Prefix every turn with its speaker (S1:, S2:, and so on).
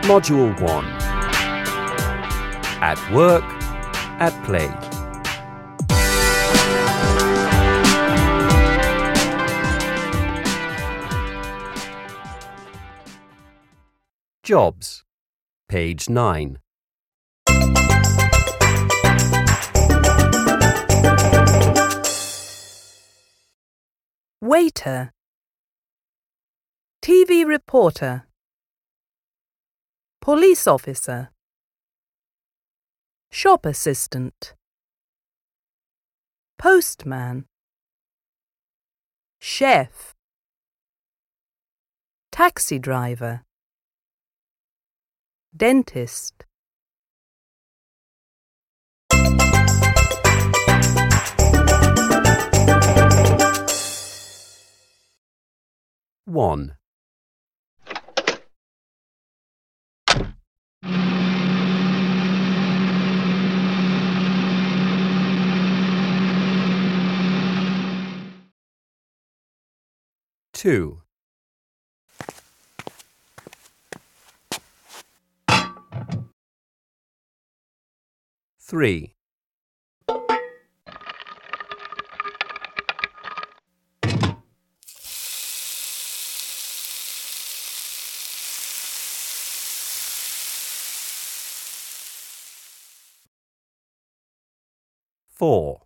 S1: Module 1. At work, at play. Jobs. Page 9.
S2: Waiter. TV reporter. Police officer. Shop assistant. Postman. Chef. Taxi driver. Dentist.
S1: One. Two. Three. Four.